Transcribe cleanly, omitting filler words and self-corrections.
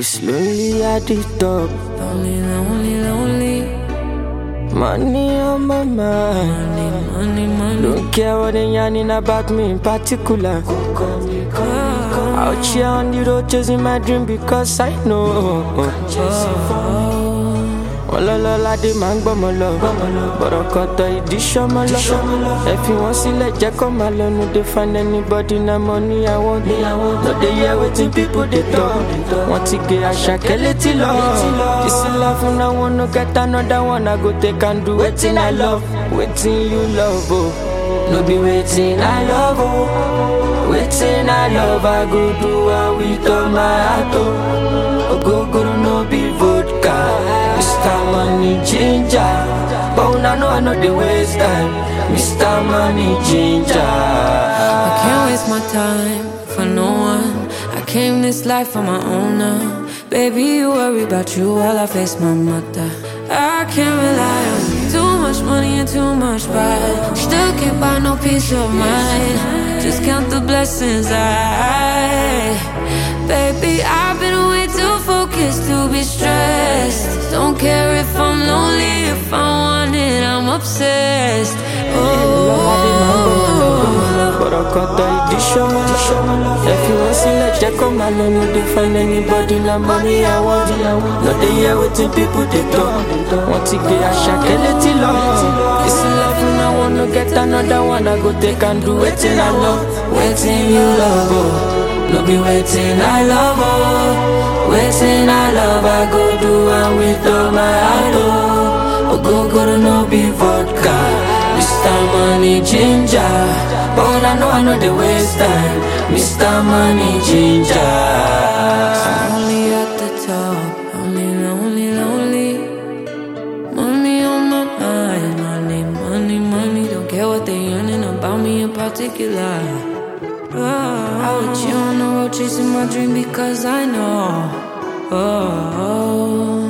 It's lonely at the top. Lonely, lonely, lonely. Money on my mind. Money, money. Don't care what they yarning about me in particular. Out here on the road chasing my dream because I know. Ọlọ́lọ́lá dé máa ń gbọ́mọ lọ. Bọ̀rọ̀kọ̀tọ̀ ìdí ṣọ́mọ lọ. Ẹ fi wọ́n sílẹ̀ jẹ́ kó máa lọ. No dey find anybody na money I want. No dey hear wetin people dey talk. Wọ́n ti gé Àṣàkẹ́ létí lọ. This love una wan no get another one. I go take and do wetin I love. Wetin you love oh. No be wetin I love oh. Wetin I love I go do am with all my heart oh. Ogogoro no be vodka. Mr. Money Ginger. But una know I know the waste time. Mr. Money Ginger. I can't waste my time for no one. I came this life for my own now. Baby, you worry about you while I face my mother. I can't rely on too much money and too much pride. Still can't buy no peace of mind. Just count the blessings Baby, I've been way too focused to be stressed. Don't care if I'm lonely, if I want it, I'm obsessed. Bọ̀rọ̀kọ̀tọ̀ ìdí ṣọ́mọ lọ. Ẹ fi wọ́n sílẹ̀ jẹ́ kó máa lọ. No dey find anybody na money I want. No dey hear wetin people dey talk. Wọ́n ti gé Àṣàkẹ́ létí lọ. This love una wan no get another one. I go take and do wetin I love. Wetin you love oh. No be wetin I love oh. Wetin I love I go do am with all my heart oh. Ogogoro no be vodka. Mr. Money Ginger. But I know the waste time. Mr. Money Ginger. Only at the top. Only lonely, lonely. Money on my mind. Money, money, money. Don't care what they yearning about me in particular. I with you on the road chasing my dream because I know.